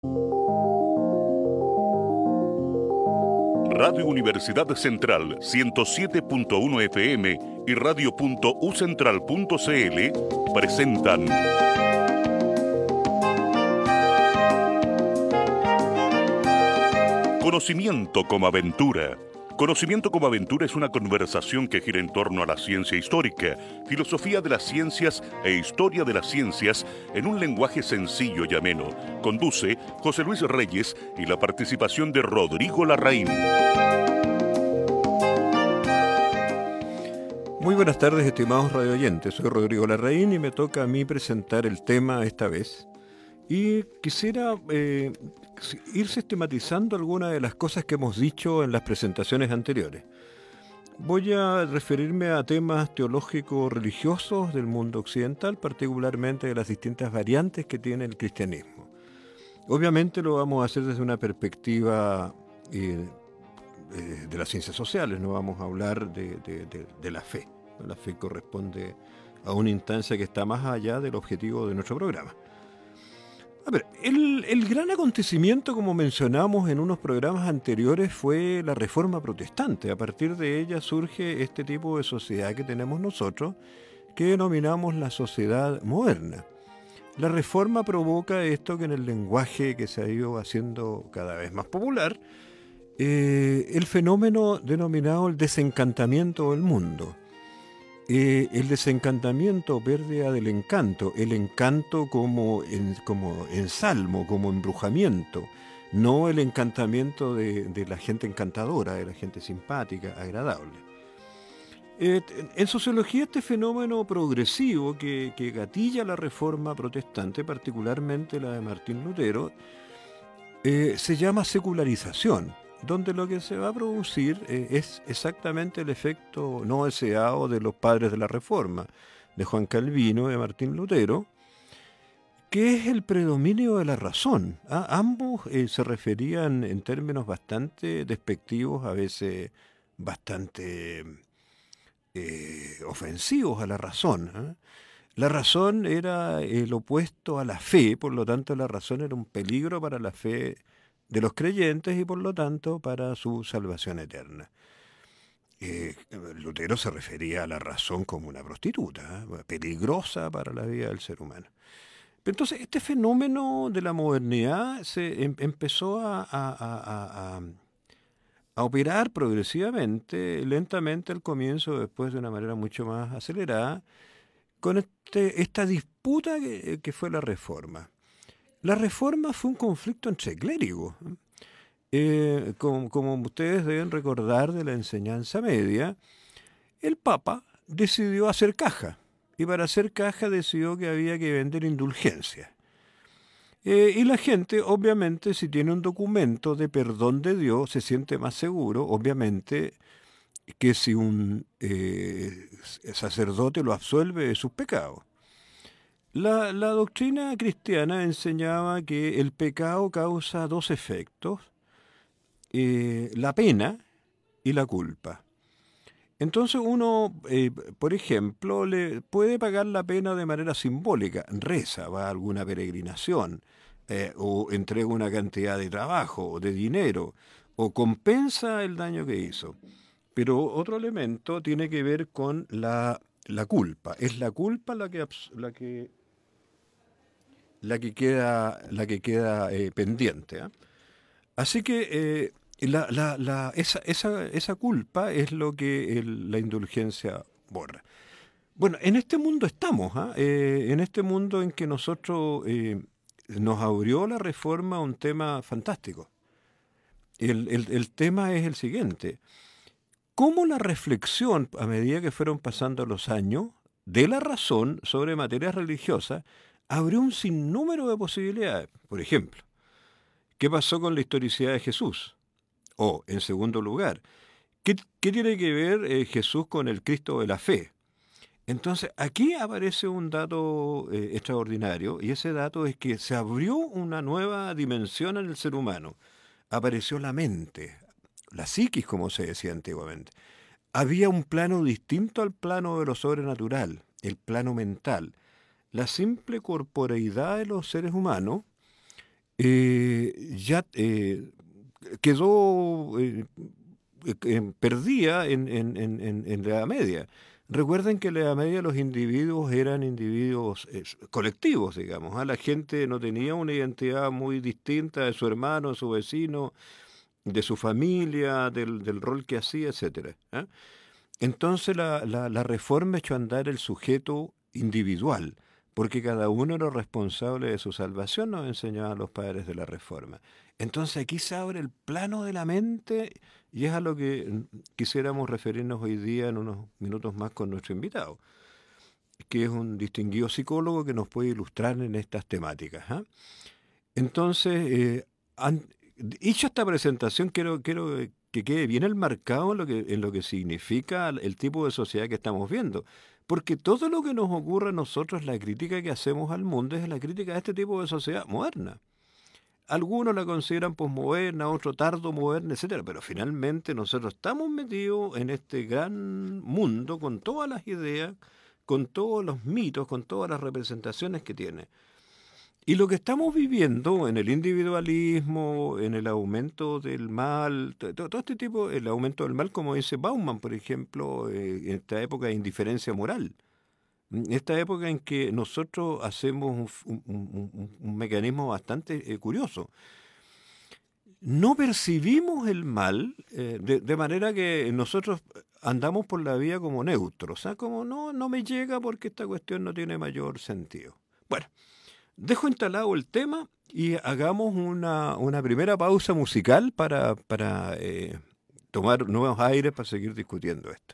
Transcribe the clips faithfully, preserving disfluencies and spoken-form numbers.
Radio Universidad Central ciento siete punto uno F M y radio punto u central punto c l presentan Conocimiento como aventura. Conocimiento como aventura es una conversación que gira en torno a la ciencia histórica, filosofía de las ciencias e historia de las ciencias en un lenguaje sencillo y ameno. Conduce José Luis Reyes y la participación de Rodrigo Larraín. Muy buenas tardes, estimados radioyentes. Soy Rodrigo Larraín y me toca a mí presentar el tema esta vez. Y quisiera eh, ir sistematizando algunas de las cosas que hemos dicho en las presentaciones anteriores. Voy a referirme a temas teológicos religiosos del mundo occidental, particularmente de las distintas variantes que tiene el cristianismo. Obviamente lo vamos a hacer desde una perspectiva eh, eh, de las ciencias sociales, no vamos a hablar de, de, de, de la fe. La fe corresponde a una instancia que está más allá del objetivo de nuestro programa. A ver, el, el gran acontecimiento, como mencionamos en unos programas anteriores, fue la Reforma Protestante. A partir de ella surge este tipo de sociedad que tenemos nosotros, que denominamos la sociedad moderna. La Reforma provoca esto que en el lenguaje que se ha ido haciendo cada vez más popular, eh, el fenómeno denominado el desencantamiento del mundo. Eh, el desencantamiento, pérdida del encanto, el encanto como, en, como ensalmo, como embrujamiento, no el encantamiento de, de la gente encantadora, de la gente simpática, agradable. Eh, en sociología este fenómeno progresivo que, que gatilla la Reforma Protestante, particularmente la de Martín Lutero, eh, se llama secularización, donde lo que se va a producir eh, es exactamente el efecto no deseado de los padres de la Reforma, de Juan Calvino y de Martín Lutero, que es el predominio de la razón. ¿Ah? Ambos eh, se referían en términos bastante despectivos, a veces bastante eh, ofensivos a la razón. ¿eh? La razón era el opuesto a la fe, por lo tanto la razón era un peligro para la fe de los creyentes y por lo tanto para su salvación eterna. Eh, Lutero se refería a la razón como una prostituta, ¿eh? peligrosa para la vida del ser humano. Entonces este fenómeno de la modernidad se em, empezó a, a, a, a, a operar progresivamente, lentamente al comienzo, después de una manera mucho más acelerada, con este, esta disputa que, que fue la Reforma. La Reforma fue un conflicto entre clérigos. Eh, como, como ustedes deben recordar de la enseñanza media, el Papa decidió hacer caja. Y para hacer caja decidió que había que vender indulgencias. Eh, y la gente, obviamente, si tiene un documento de perdón de Dios, se siente más seguro, obviamente, que si un eh, sacerdote lo absuelve de sus pecados. La, la doctrina cristiana enseñaba que el pecado causa dos efectos, eh, la pena y la culpa. Entonces uno, eh, por ejemplo, le puede pagar la pena de manera simbólica, reza, va a alguna peregrinación, eh, o entrega una cantidad de trabajo o de dinero, o compensa el daño que hizo. Pero otro elemento tiene que ver con la, la culpa. Es la culpa la que... La que la que queda, la que queda eh, pendiente. ¿eh? Así que eh, la, la, la, esa, esa, esa culpa es lo que el, la indulgencia borra. Bueno, en este mundo estamos, ¿eh? Eh, en este mundo en que nosotros eh, nos abrió la Reforma un tema fantástico. El, el, el tema es el siguiente. ¿Cómo la reflexión, a medida que fueron pasando los años, de la razón sobre materias religiosas, abrió un sinnúmero de posibilidades? Por ejemplo, ¿qué pasó con la historicidad de Jesús? O, en segundo lugar, ¿qué, qué tiene que ver eh, Jesús con el Cristo de la fe? Entonces, aquí aparece un dato eh, extraordinario, y ese dato es que se abrió una nueva dimensión en el ser humano. Apareció la mente, la psiquis, como se decía antiguamente. Había un plano distinto al plano de lo sobrenatural, el plano mental. La simple corporeidad de los seres humanos eh, ya eh, quedó eh, eh, perdida en, en, en, en la Edad Media. Recuerden que en la Edad Media los individuos eran individuos eh, colectivos, digamos. ¿eh? La gente no tenía una identidad muy distinta de su hermano, de su vecino, de su familia, del, del rol que hacía, etcétera. ¿eh? Entonces la, la, la reforma echó a andar el sujeto individual, porque cada uno era responsable de su salvación, nos enseñaban los padres de la reforma. Entonces aquí se abre el plano de la mente y es a lo que quisiéramos referirnos hoy día en unos minutos más con nuestro invitado, que es un distinguido psicólogo que nos puede ilustrar en estas temáticas. ¿eh? Entonces, eh, han, hecho esta presentación, quiero, quiero que quede bien enmarcado en lo que, en lo que significa el tipo de sociedad que estamos viendo. Porque todo lo que nos ocurre a nosotros, la crítica que hacemos al mundo, es la crítica a este tipo de sociedad moderna. Algunos la consideran posmoderna, otros tardomoderna, etcétera, pero finalmente nosotros estamos metidos en este gran mundo con todas las ideas, con todos los mitos, con todas las representaciones que tiene. Y lo que estamos viviendo en el individualismo, en el aumento del mal, todo, todo este tipo, el aumento del mal, como dice Bauman, por ejemplo, eh, en esta época de indiferencia moral, en esta época en que nosotros hacemos un, un, un, un mecanismo bastante eh, curioso. No percibimos el mal, eh, de, de manera que nosotros andamos por la vía como neutros, o sea, como no, no me llega porque esta cuestión no tiene mayor sentido. Bueno, dejo instalado el tema y hagamos una, una primera pausa musical para, para eh, tomar nuevos aires para seguir discutiendo esto.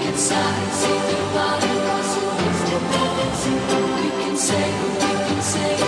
Say, we can say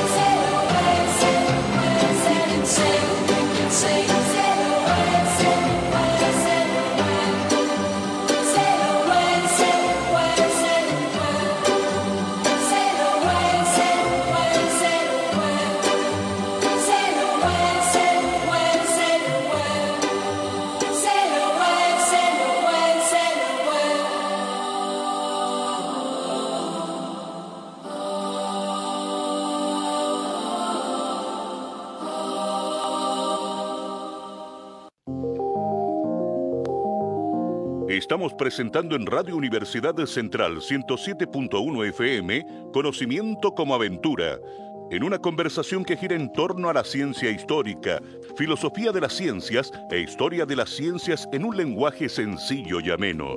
Estamos presentando en Radio Universidad Central ciento siete punto uno F M Conocimiento como Aventura, en una conversación que gira en torno a la ciencia histórica, filosofía de las ciencias e historia de las ciencias en un lenguaje sencillo y ameno.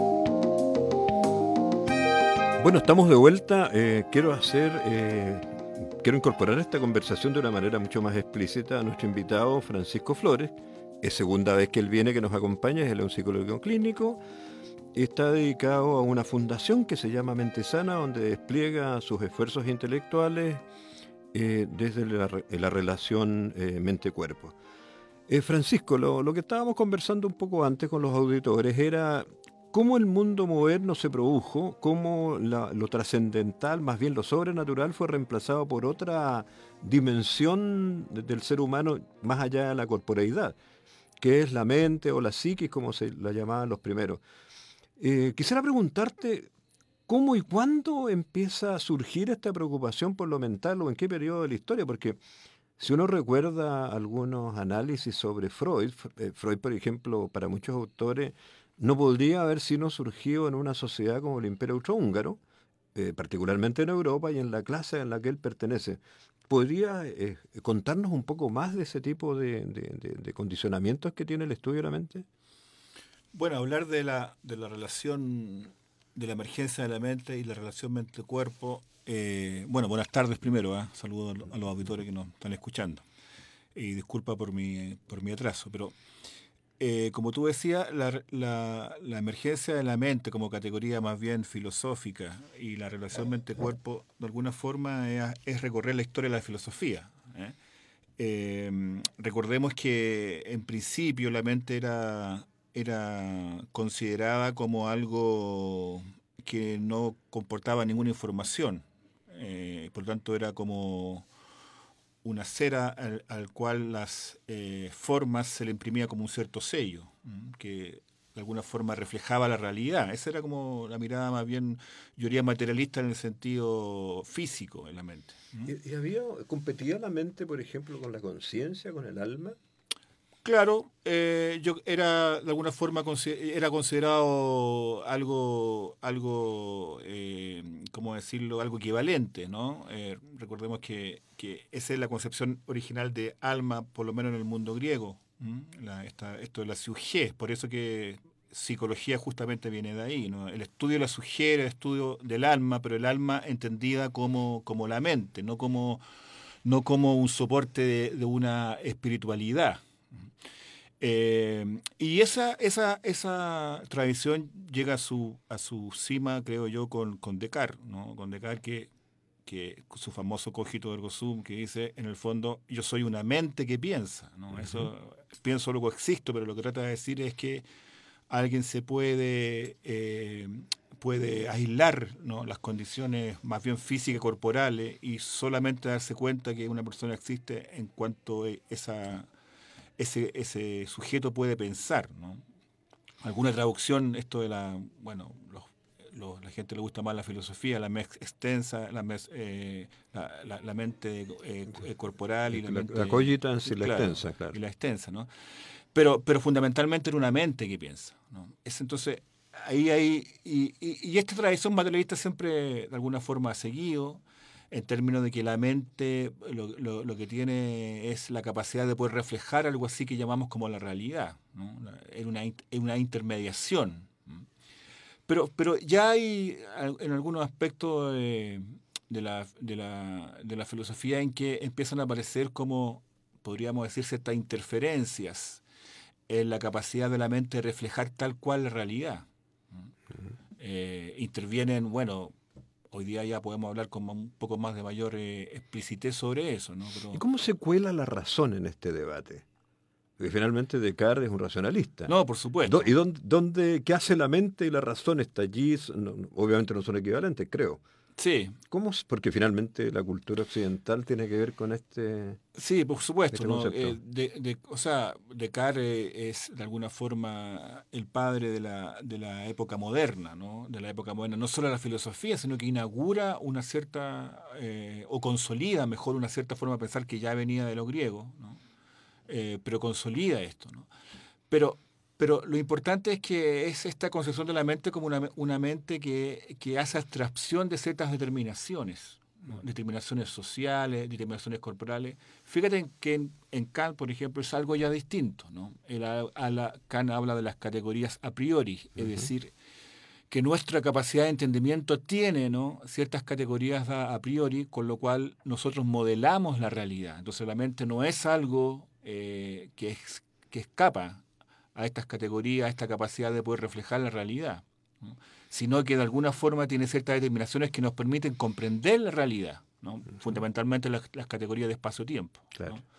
Bueno, estamos de vuelta. Eh, quiero hacer, eh, quiero incorporar a esta conversación de una manera mucho más explícita a nuestro invitado Francisco Flores. Es segunda vez que él viene, que nos acompaña, es un psicólogo clínico. Está dedicado a una fundación que se llama Mente Sana, donde despliega sus esfuerzos intelectuales eh, desde la, la relación eh, mente-cuerpo. Eh, Francisco, lo, lo que estábamos conversando un poco antes con los auditores era cómo el mundo moderno se produjo, cómo la, lo trascendental, más bien lo sobrenatural, fue reemplazado por otra dimensión del ser humano más allá de la corporeidad, que es la mente o la psiquis, como se la llamaban los primeros. Eh, quisiera preguntarte, ¿cómo y cuándo empieza a surgir esta preocupación por lo mental o en qué periodo de la historia? Porque si uno recuerda algunos análisis sobre Freud, eh, Freud, por ejemplo, para muchos autores, no podría haber sino surgido en una sociedad como el Imperio Austrohúngaro, eh, particularmente en Europa y en la clase en la que él pertenece. ¿Podría eh, contarnos un poco más de ese tipo de, de, de, de condicionamientos que tiene el estudio de la mente? Bueno, hablar de la, de la relación, de la emergencia de la mente y la relación mente-cuerpo. Eh, bueno, buenas tardes primero, ¿eh? Saludos a los auditores que nos están escuchando. Y disculpa por mi, por mi atraso, pero eh, como tú decías, la, la, la emergencia de la mente como categoría más bien filosófica y la relación mente-cuerpo, de alguna forma, es, es recorrer la historia de la filosofía, ¿eh? Eh, recordemos que en principio la mente era... era considerada como algo que no comportaba ninguna información. Eh, por lo tanto, era como una cera al, al cual las eh, formas se le imprimía como un cierto sello, ¿m? Que de alguna forma reflejaba la realidad. Esa era como la mirada más bien, yo diría, materialista en el sentido físico en la mente. ¿Y, y había, competía la mente, por ejemplo, con la conciencia, con el alma? Claro, eh, yo era de alguna forma era considerado algo, algo, eh, ¿cómo decirlo? Algo equivalente, ¿no? Eh, recordemos que, que esa es la concepción original de alma, por lo menos en el mundo griego, la, esta, esto de la psique, por eso que psicología justamente viene de ahí, ¿no? El estudio de la psique era el estudio del alma, pero el alma entendida como, como la mente, no como, no como un soporte de, de una espiritualidad. Eh, y esa, esa, esa tradición llega a su, a su cima, creo yo, con, con Descartes, ¿no? Con Descartes que, que su famoso cogito ergo sum, que dice, en el fondo, yo soy una mente que piensa, ¿no? Uh-huh. Eso, pienso, luego existo, pero lo que trata de decir es que alguien se puede, eh, puede aislar, ¿no? Las condiciones más bien físicas, corporales, y solamente darse cuenta que una persona existe en cuanto a esa... Ese, ese sujeto puede pensar, ¿no? Alguna traducción, esto de la, bueno, los, los, la gente le gusta más la filosofía, la mente extensa, la, mes, eh, la, la, la mente eh, corporal y la, la mente... La cogitans y la claro, extensa, claro. Y la extensa, ¿no? Pero, pero fundamentalmente era una mente que piensa, ¿no? Es entonces, ahí hay... Y, y, y esta tradición materialista siempre, de alguna forma, ha seguido, en términos de que la mente lo, lo, lo que tiene es la capacidad de poder reflejar algo así que llamamos como la realidad, ¿no? Es una, una intermediación. Pero, pero ya hay en algunos aspectos de, de, la, de, la, de la filosofía en que empiezan a aparecer como, podríamos decir, ciertas interferencias en la capacidad de la mente de reflejar tal cual la realidad. Uh-huh. Eh, intervienen, bueno... Hoy día ya podemos hablar con un poco más de mayor eh, explicitez sobre eso, ¿no? Pero... ¿Y cómo se cuela la razón en este debate? Porque finalmente Descartes es un racionalista. No, por supuesto. ¿Y dónde, dónde, qué hace la mente y la razón? Está allí, no, obviamente no son equivalentes, creo. Sí. ¿Cómo? Porque finalmente la cultura occidental tiene que ver con este... Sí, por supuesto. Este ¿no? eh, de, de, o sea, Descartes es de alguna forma el padre de la, de la época moderna, ¿no? De la época moderna, no solo la filosofía, sino que inaugura una cierta, eh, o consolida mejor una cierta forma de pensar que ya venía de los griegos, ¿no? Eh, pero consolida esto, ¿no? Pero Pero lo importante es que es esta concepción de la mente como una, una mente que, que hace abstracción de ciertas determinaciones, ¿no? Determinaciones sociales, determinaciones corporales. Fíjate que en, en Kant, por ejemplo, es algo ya distinto, ¿no? Él a, a la, Kant habla de las categorías a priori, es uh-huh. decir, que nuestra capacidad de entendimiento tiene, ¿no?, ciertas categorías a, a priori, con lo cual nosotros modelamos la realidad. Entonces la mente no es algo eh, que, es, que escapa a estas categorías, a esta capacidad de poder reflejar la realidad, ¿no?, sino que de alguna forma tiene ciertas determinaciones que nos permiten comprender la realidad, ¿no? Uh-huh. Fundamentalmente las, las categorías de espacio-tiempo. Claro. ¿No?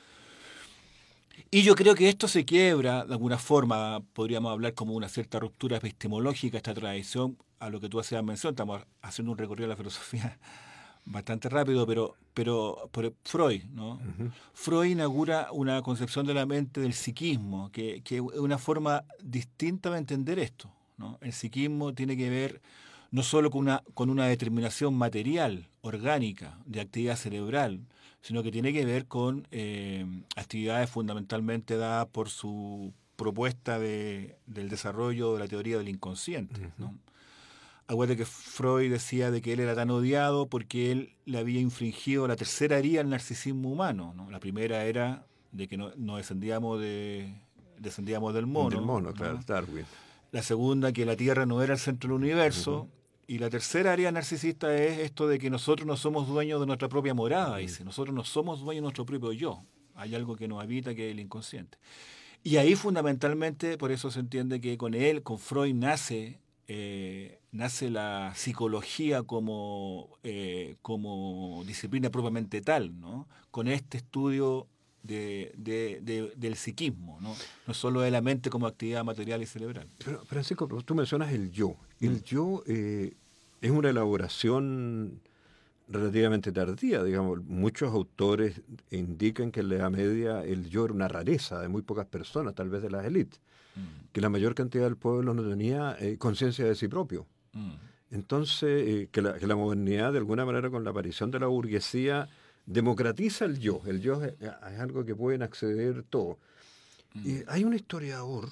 Y yo creo que esto se quiebra de alguna forma, podríamos hablar como una cierta ruptura epistemológica, esta tradición, a lo que tú hacías mención. Estamos haciendo un recorrido de la filosofía bastante rápido, pero, pero, pero Freud, ¿no? Uh-huh. Freud inaugura una concepción de la mente del psiquismo, que, que es una forma distinta de entender esto, ¿no? El psiquismo tiene que ver no solo con una, con una determinación material, orgánica, de actividad cerebral, sino que tiene que ver con eh, actividades fundamentalmente dadas por su propuesta de, del desarrollo de la teoría del inconsciente, uh-huh. ¿no? Acuérdate que Freud decía de que él era tan odiado porque él le había infringido la tercera herida al narcisismo humano, ¿no? La primera era de que no, no descendíamos, de, descendíamos del mono. Del mono, ¿no? claro, Darwin. La segunda, que la Tierra no era el centro del universo. Uh-huh. Y la tercera área narcisista es esto de que nosotros no somos dueños de nuestra propia morada, dice. Nosotros no somos dueños de nuestro propio yo. Hay algo que nos habita, que es el inconsciente. Y ahí fundamentalmente, por eso se entiende que con él, con Freud, nace, eh, nace la psicología como, eh, como disciplina propiamente tal, ¿no? Con este estudio de, de, de, del psiquismo, ¿no? No solo de la mente como actividad material y cerebral. Pero, Francisco, tú mencionas el yo. El mm. yo eh, es una elaboración relativamente tardía, digamos. Muchos autores indican que en la Edad Media el yo era una rareza de muy pocas personas, tal vez de las élites, mm. que la mayor cantidad del pueblo no tenía eh, conciencia de sí propio. Mm. Entonces, eh, que, la, que la modernidad, de alguna manera, con la aparición de la burguesía, democratiza el yo. El yo es, es algo que pueden acceder todos. Mm. Y hay un historiador,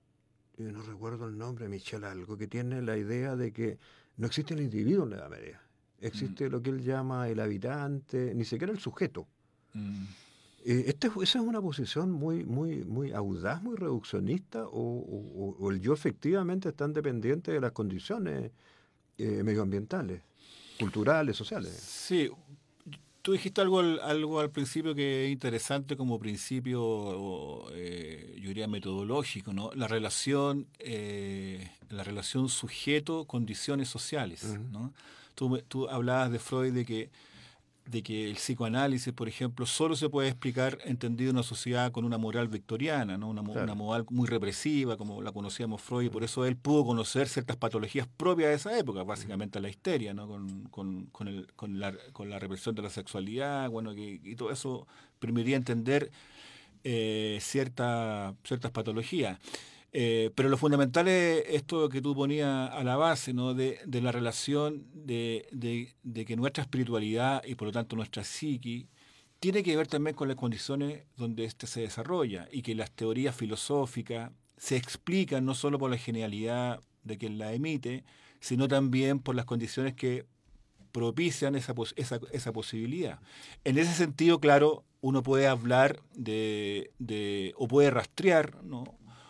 no recuerdo el nombre, Michel algo, que tiene la idea de que no existe el individuo en la Edad Media. Existe mm. lo que él llama el habitante, ni siquiera el sujeto. Mm. Eh, esta, esa es una posición muy, muy, muy audaz, muy reduccionista, o, o, o el yo efectivamente es tan dependiente de las condiciones eh, medioambientales, culturales, sociales. Sí. Tú dijiste algo, algo al principio que es interesante como principio, eh, yo diría metodológico, ¿no? La relación, eh, la relación sujeto-condiciones sociales, uh-huh. ¿no? Tú, tú hablabas de Freud de que, de que el psicoanálisis, por ejemplo, solo se puede explicar entendido en una sociedad con una moral victoriana, ¿no? Una, claro. una moral muy represiva, como la conocíamos Freud, y por eso él pudo conocer ciertas patologías propias de esa época, básicamente la histeria, ¿no? Con, con, con, el, con, la, con la represión de la sexualidad, bueno, que, y todo eso permitiría entender eh, cierta, ciertas patologías. Eh, pero lo fundamental es esto que tú ponías a la base, ¿no? de, de la relación de, de, de que nuestra espiritualidad y por lo tanto nuestra psiqui tiene que ver también con las condiciones donde éste se desarrolla y que las teorías filosóficas se explican no solo por la genialidad de quien la emite, sino también por las condiciones que propician esa, esa, esa posibilidad. En ese sentido, claro, uno puede hablar de, de o puede rastrear, ¿no?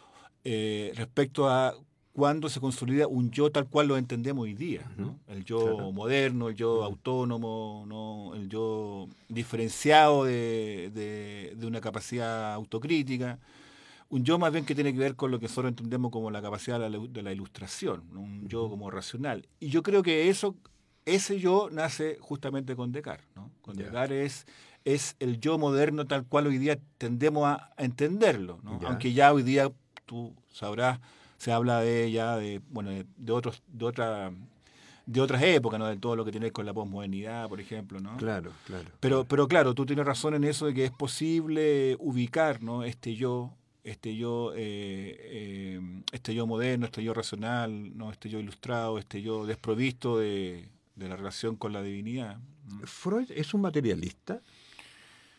Eh, respecto a cuándo se consolida un yo tal cual lo entendemos hoy día, ¿no? El yo claro. moderno, el yo uh-huh. autónomo, ¿no? El yo diferenciado de, de, de una capacidad autocrítica, un yo más bien que tiene que ver con lo que nosotros entendemos como la capacidad de la, de la ilustración, ¿no? Un uh-huh. yo como racional. Y yo creo que eso, ese yo nace justamente con Descartes, ¿no? Con yeah. Descartes es, es el yo moderno tal cual hoy día tendemos a, a entenderlo, ¿no? Yeah. Aunque ya hoy día tú sabrás, se habla de ella, de bueno, de, de otros, de otra, de otras épocas, ¿no? De todo lo que tiene con la posmodernidad, por ejemplo, ¿no? Claro, claro. Pero, claro. pero claro, tú tienes razón en eso de que es posible ubicar, ¿no? Este yo, este yo, eh, eh, este yo moderno, este yo racional, ¿no? Este yo ilustrado, este yo desprovisto de, de la relación con la divinidad. ¿Freud es un materialista?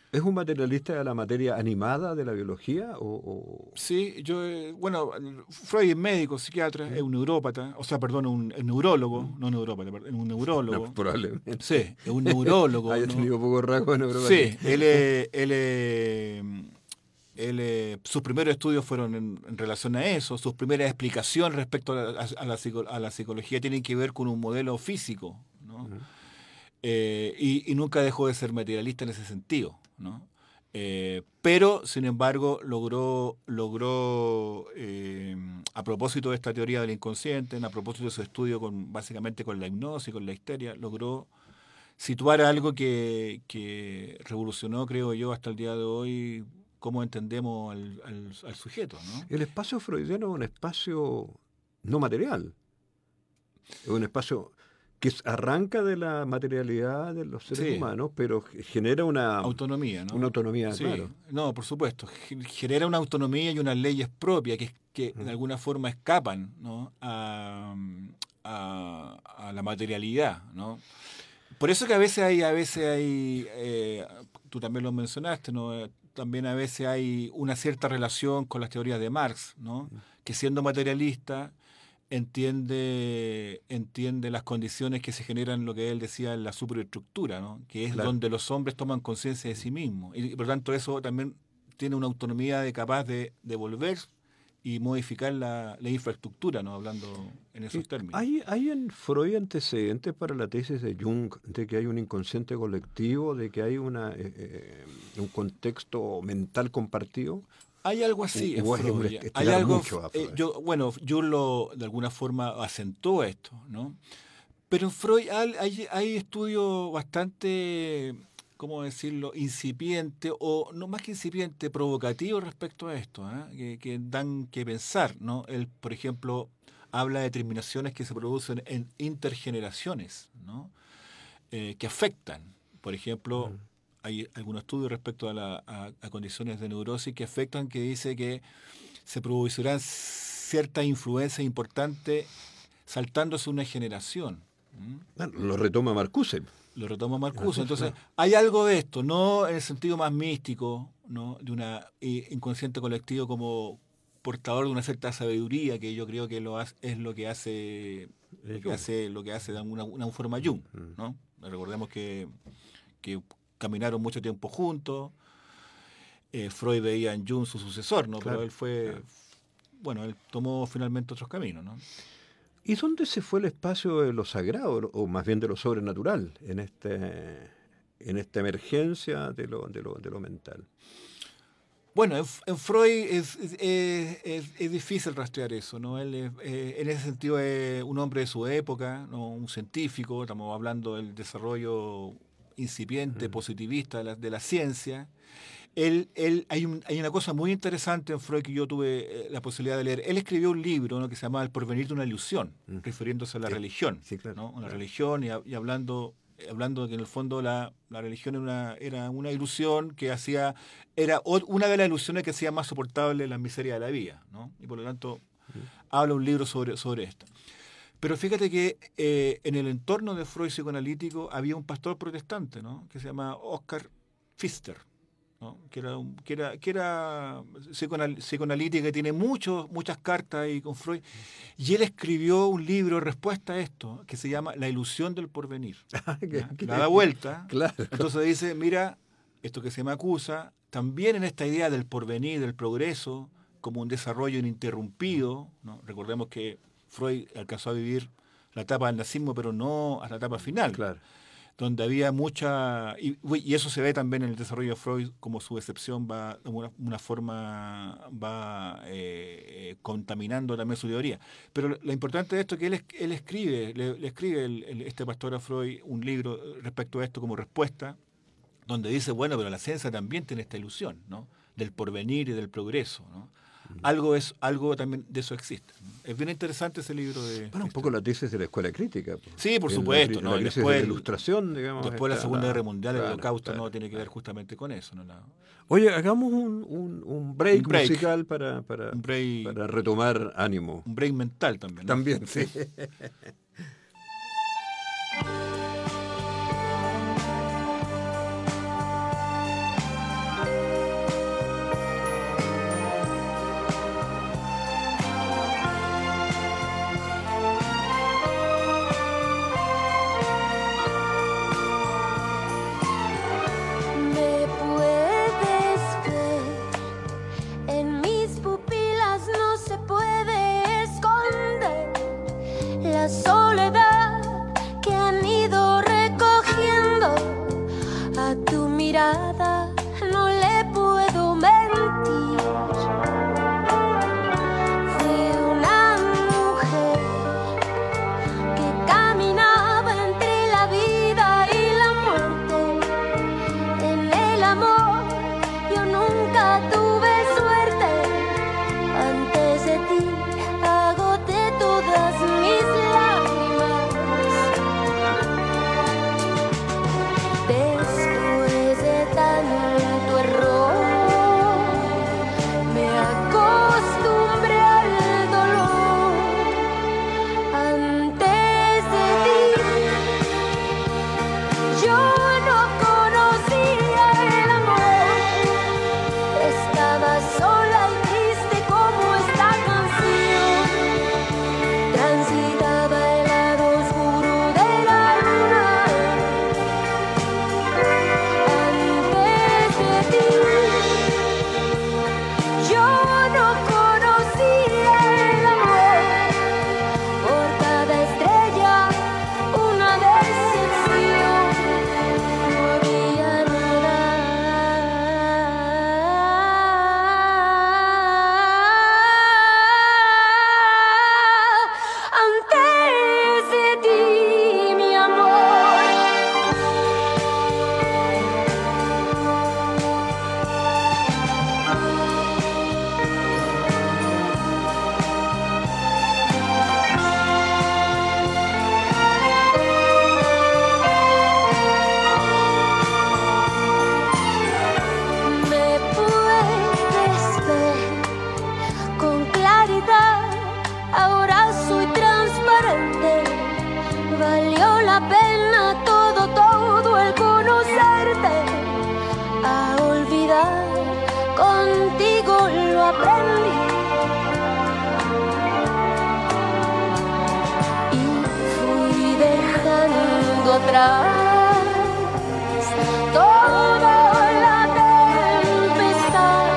¿Es un materialista de la materia animada de la biología? O, o... Sí, yo, eh, bueno, Freud es médico, psiquiatra, ¿Mm? es un neurópata, o sea, perdón, un, un neurólogo, ¿Mm? no neurópata, perdón, un neurólogo. No, probablemente. Sí, es un neurólogo. Haya ¿no? tenido pocos rasgos de neuropatía. Sí, él es... Él es Él, eh, sus primeros estudios fueron en, en relación a eso, sus primeras explicaciones respecto a la, a, la, a la psicología tienen que ver con un modelo físico, ¿no? Uh-huh. eh, y, y nunca dejó de ser materialista en ese sentido, ¿no? Eh, pero, sin embargo, logró, logró eh, a propósito de esta teoría del inconsciente, a propósito de su estudio con, básicamente con la hipnosis, con la histeria, logró situar algo que, que revolucionó, creo yo, hasta el día de hoy, cómo entendemos al, al, al sujeto, ¿no? El espacio freudiano es un espacio no material. Es un espacio que arranca de la materialidad de los seres sí. humanos, pero genera una autonomía, ¿no? Una autonomía, sí. claro. No, por supuesto. Genera una autonomía y unas leyes propias que, que uh-huh. de alguna forma escapan, ¿no? a, a, a la materialidad, ¿no? Por eso que a veces hay, a veces hay, eh, tú también lo mencionaste, ¿no? También a veces hay una cierta relación con las teorías de Marx, ¿no? Que siendo materialista entiende, entiende las condiciones que se generan, lo que él decía, en la superestructura, ¿no? Que es claro. donde los hombres toman conciencia de sí mismos. Y por lo tanto eso también tiene una autonomía de capaz de, de volver y modificar la, la infraestructura, ¿no? Hablando en esos términos. ¿Hay, ¿Hay en Freud antecedentes para la tesis de Jung de que hay un inconsciente colectivo, de que hay una eh, un contexto mental compartido? Hay algo así en Freud. Hay algo, eh, yo, bueno, Jung lo de alguna forma acentuó esto, ¿no? Pero en Freud hay, hay, hay estudios bastante, ¿cómo decirlo?, incipiente, o no más que incipiente, provocativo respecto a esto, ¿eh? que, que dan que pensar, ¿no? Él, por ejemplo, habla de terminaciones que se producen en intergeneraciones, ¿no? Eh, que afectan, por ejemplo, mm. hay algunos estudios respecto a, la, a, a condiciones de neurosis que afectan, que dice que se producirán cierta influencia importante saltándose una generación. ¿Mm? Lo retoma Marcuse. Lo retoma Marcuse. Entonces, hay algo de esto, no en el sentido más místico, ¿no? De una eh, inconsciente colectivo como portador de una cierta sabiduría, que yo creo que lo hace, es lo que hace lo que hace, lo que hace de una, una forma Jung, ¿no? Recordemos que, que caminaron mucho tiempo juntos. Eh, Freud veía en Jung su sucesor, ¿no? Claro, pero él fue, claro. bueno, él tomó finalmente otros caminos, ¿no? ¿Y dónde se fue el espacio de lo sagrado, o más bien de lo sobrenatural, en este en esta emergencia de lo, de lo, de lo mental? Bueno, en, en Freud es, es, es, es difícil rastrear eso, ¿no? Él es, eh, en ese sentido es un hombre de su época, ¿no? Un científico, estamos hablando del desarrollo incipiente, mm. positivista de la, de la ciencia. Él, él, hay, un, hay una cosa muy interesante en Freud que yo tuve eh, la posibilidad de leer. Él escribió un libro, ¿no? que se llama El porvenir de una ilusión, mm. refiriéndose a la sí. religión, sí, claro, ¿no? Una claro. religión y, y hablando, hablando de que en el fondo la, la religión era una, era una ilusión que hacía, era una de las ilusiones que hacía más soportable la miseria de la vida, ¿no? Y por lo tanto mm. habla un libro sobre, sobre esto. Pero fíjate que eh, en el entorno de Freud psicoanalítico había un pastor protestante, ¿no? que se llama Oscar Pfister, ¿no? que era, un, que era, que era psicoanal, psicoanalítica, que tiene muchos, muchas cartas ahí con Freud, y él escribió un libro en respuesta a esto, que se llama La ilusión del porvenir. La da vuelta, claro. Entonces dice, mira, esto que se me acusa, también en esta idea del porvenir, del progreso, como un desarrollo ininterrumpido, ¿no? Recordemos que Freud alcanzó a vivir la etapa del nazismo, pero no a la etapa final. Claro. Donde había mucha... Y, y eso se ve también en el desarrollo de Freud, como su excepción va, de una, una forma, va eh, contaminando también su teoría. Pero lo, lo importante de esto es que él, él escribe, le, le escribe el, el, este pastor a Freud un libro respecto a esto como respuesta, donde dice, bueno, pero la ciencia también tiene esta ilusión, ¿no? Del porvenir y del progreso, ¿no? Algo es algo también de eso existe. Es bien interesante ese libro de... Bueno, un poco la tesis de la escuela crítica. Pues. Sí, por supuesto. La, ¿no? la crisis después, de la ilustración, digamos. Después de la Segunda la, Guerra Mundial, claro, el Holocausto, claro, no tiene que ver claro. justamente con eso. ¿no? La... Oye, hagamos un, un, un, break, un break musical para, para, un break, para retomar ánimo. Un break mental también. ¿no? También, sí. amor, yo nunca tuve suerte. Antes de ti agoté todas mis lágrimas. Después de tanto error, me acostumbré al dolor. Antes de ti, yo no conocía el amor. Estaba sola y triste como esta canción. Transitaba el lado oscuro de la luna. Antes de ti, yo no conocía el amor. Por cada estrella, una decepción. No había nada antes de ti, mi amor. Me puedes ver con claridad, ahora soy transparente. Valió la pena todo, todo el conocerte. A olvidar, contigo lo aprendí. Y fui dejando atrás toda la tempestad.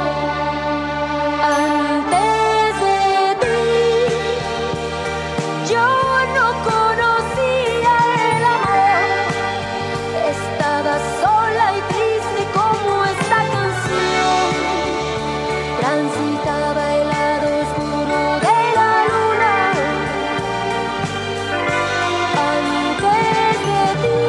Antes de ti, yo no conocía el amor. Estaba sola y triste como esta canción. Transitaba el lado oscuro de la luna. Antes de ti,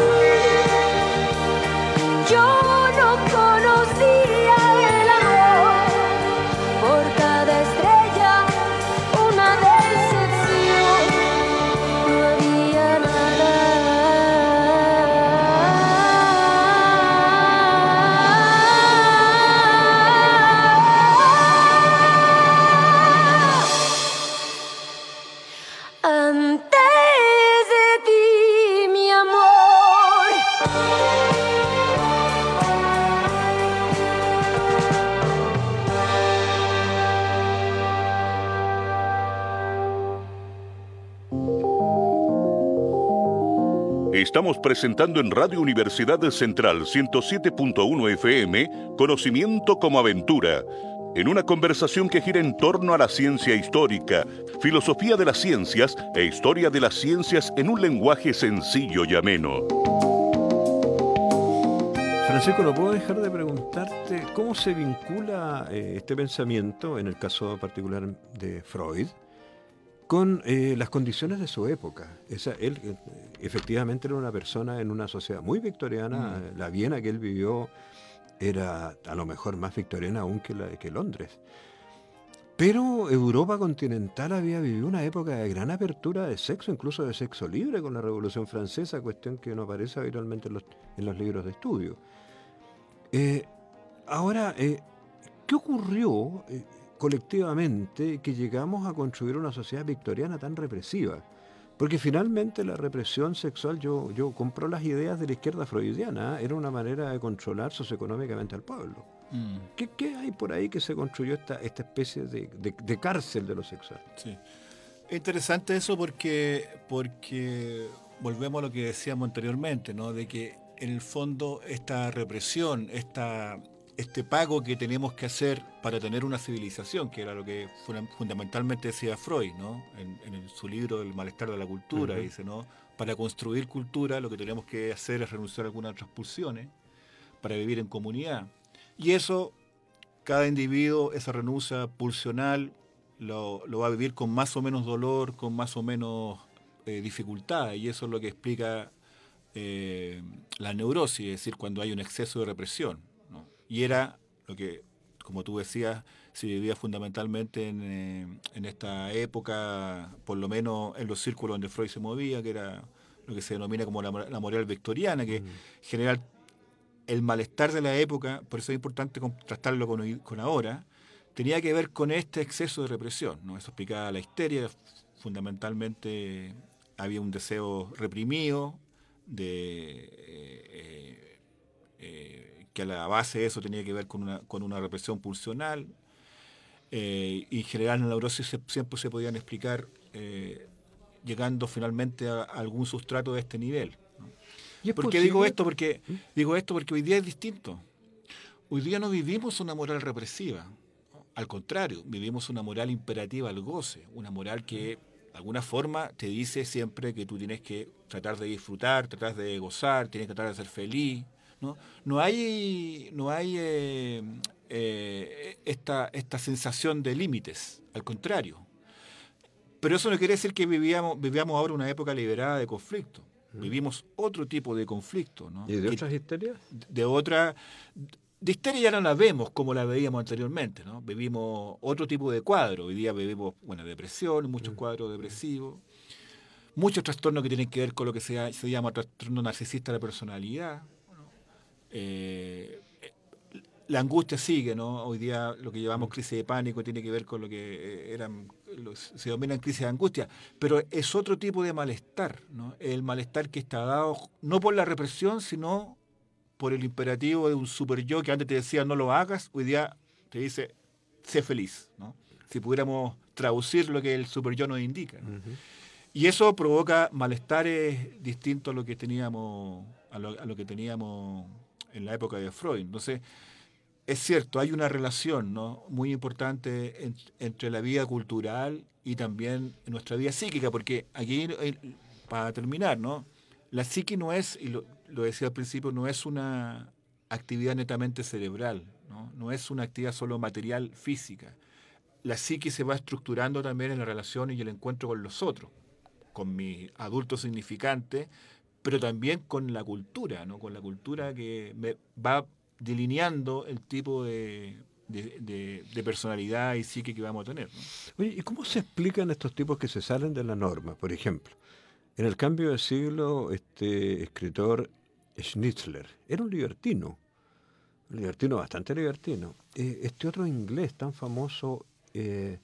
yo no conocía el amor. Por cada estrella, una decepción. No había nada antes de ti, mi amor. Estamos presentando en Radio Universidad Central ciento siete punto uno F M Conocimiento como Aventura, en una conversación que gira en torno a la ciencia histórica, filosofía de las ciencias e historia de las ciencias en un lenguaje sencillo y ameno. Francisco, no puedo dejar de preguntarte cómo se vincula eh, este pensamiento, en el caso particular de Freud, con eh, las condiciones de su época. Esa, él eh, efectivamente era una persona en una sociedad muy victoriana. Mm. La Viena que él vivió era a lo mejor más victoriana aún que, la, que Londres. Pero Europa continental había vivido una época de gran apertura de sexo, incluso de sexo libre con la Revolución Francesa, cuestión que no aparece habitualmente en los, en los libros de estudio. Eh, ahora, eh, ¿qué ocurrió eh, colectivamente que llegamos a construir una sociedad victoriana tan represiva? Porque finalmente la represión sexual, yo, yo compro las ideas de la izquierda freudiana, ¿eh? Era una manera de controlar socioeconómicamente al pueblo. Mm. ¿Qué, ¿Qué hay por ahí que se construyó esta, esta especie de, de, de cárcel de lo sexual? Sí. Es interesante eso porque, porque volvemos a lo que decíamos anteriormente, ¿no? De que en el fondo esta represión, esta, este pago que tenemos que hacer para tener una civilización, que era lo que fundamentalmente decía Freud, ¿no? En, en su libro El malestar de la cultura, uh-huh. dice, ¿no? Para construir cultura lo que tenemos que hacer es renunciar a algunas otras pulsiones para vivir en comunidad. Y eso, cada individuo, esa renuncia pulsional, lo, lo va a vivir con más o menos dolor, con más o menos eh, dificultad, y eso es lo que explica eh, la neurosis, es decir, cuando hay un exceso de represión, ¿no? Y era lo que, como tú decías, se vivía fundamentalmente en, eh, en esta época, por lo menos en los círculos donde Freud se movía, que era lo que se denomina como la, la moral victoriana, que Mm. genera el malestar de la época, por eso es importante contrastarlo con, hoy- con ahora, tenía que ver con este exceso de represión, ¿no? Eso explicaba la histeria, fundamentalmente había un deseo reprimido, de, eh, eh, eh, que a la base de eso tenía que ver con una, con una represión pulsional, eh, y en general en la neurosis se- siempre se podían explicar eh, llegando finalmente a, a algún sustrato de este nivel. ¿Y es ¿Por qué digo posible? esto? Porque ¿Mm? digo esto porque hoy día es distinto. Hoy día no vivimos una moral represiva. Al contrario, vivimos una moral imperativa al goce, una moral que de alguna forma te dice siempre que tú tienes que tratar de disfrutar, tratar de gozar, tienes que tratar de ser feliz. No, no hay, no hay eh, eh, esta, esta sensación de límites, al contrario. Pero eso no quiere decir que vivíamos, vivíamos ahora una época liberada de conflicto. Vivimos otro tipo de conflicto, ¿no? ¿Y de Que- otras histerias? de otra... De histeria ya no la vemos como la veíamos anteriormente, ¿no? Vivimos otro tipo de cuadro. Hoy día vivimos, bueno, depresión, muchos cuadros depresivos, muchos trastornos que tienen que ver con lo que se, se llama trastorno narcisista de la personalidad. Eh, la angustia sigue, ¿no? Hoy día lo que llamamos crisis de pánico tiene que ver con lo que eh, eran los, se denominan crisis de angustia, pero es otro tipo de malestar, ¿no? El malestar que está dado no por la represión, sino por el imperativo de un super yo que antes te decía no lo hagas, hoy día te dice sé feliz, ¿no? Si pudiéramos traducir lo que el super yo nos indica, ¿no? Ujú. Y eso provoca malestares distintos a lo que teníamos a lo, a lo que teníamos en la época de Freud. Entonces, es cierto, hay una relación, ¿no? Muy importante en- entre la vida cultural y también nuestra vida psíquica, porque aquí, eh, para terminar, ¿no? La psique no es, y lo, lo decía al principio, no es una actividad netamente cerebral, ¿no? No es una actividad solo material, física. La psique se va estructurando también en la relación y el encuentro con los otros, con mi adulto significante, pero también con la cultura, ¿no? Con la cultura que me va delineando el tipo de, de, de- de personalidad y psique que vamos a tener, ¿no? Oye, ¿y cómo se explican estos tipos que se salen de la norma? Por ejemplo, en el cambio de siglo, este escritor Schnitzler era un libertino, un libertino bastante libertino. Eh, este otro inglés tan famoso, eh,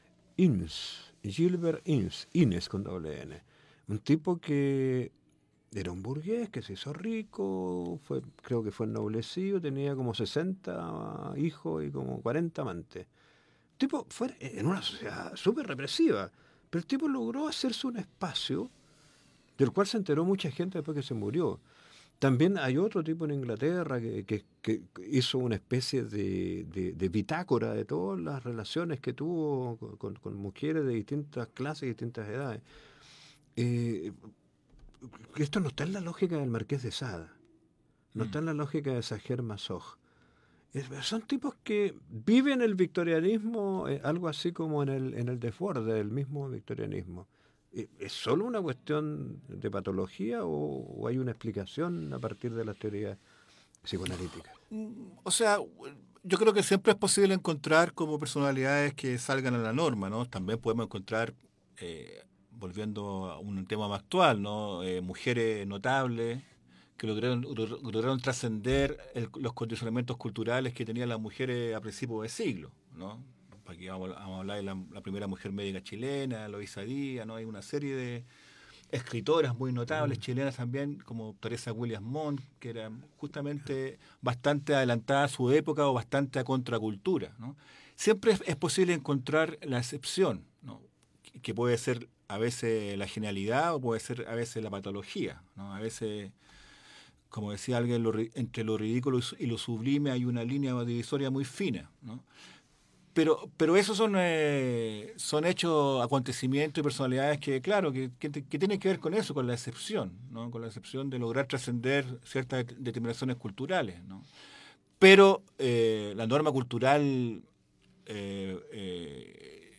Innes, Gilbert Innes, Innes con doble N, un tipo que era un burgués que se hizo rico, fue, creo que fue ennoblecido, tenía como sesenta hijos y como cuarenta amantes. El tipo fue en una sociedad súper represiva, pero el tipo logró hacerse un espacio del cual se enteró mucha gente después que se murió. También hay otro tipo en Inglaterra que, que- que hizo una especie de, de- de bitácora de todas las relaciones que tuvo con, con- con mujeres de distintas clases y distintas edades. Eh, esto no está en la lógica del Marqués de Sade, no Mm. está en la lógica de Sacher Masoch. Es- Son tipos que viven el victorianismo, eh, algo así como en el, en el desborde del mismo victorianismo. Eh, ¿Es solo una cuestión de patología o, o hay una explicación a partir de las teorías psicoanalíticas? O sea, yo creo que siempre es posible encontrar como personalidades que salgan a la norma, ¿no? También podemos encontrar, eh, volviendo a un tema más actual, ¿no? Eh, mujeres notables que lograron, logr- lograron trascender el- los condicionamientos culturales que tenían las mujeres a principios de siglo, ¿no? Aquí vamos, a vamos a hablar de la, la primera mujer médica chilena, Loisa Díaz, ¿no? Hay una serie de escritoras muy notables chilenas también, como Teresa Williams Montt, que era justamente bastante adelantada a su época o bastante a contracultura, ¿no? Siempre es, es posible encontrar la excepción, ¿no? Que, que puede ser a veces la genialidad o puede ser a veces la patología, ¿no? A veces, como decía alguien, lo ri- entre lo ridículo y su- y lo sublime hay una línea divisoria muy fina, ¿no? Pero, pero esos son, eh, son hechos, acontecimientos y personalidades que, claro, que, que, te- que tienen que ver con eso, con la excepción, ¿no? Con la excepción de lograr trascender ciertas det- determinaciones culturales, ¿no? Pero eh, la norma cultural eh, eh,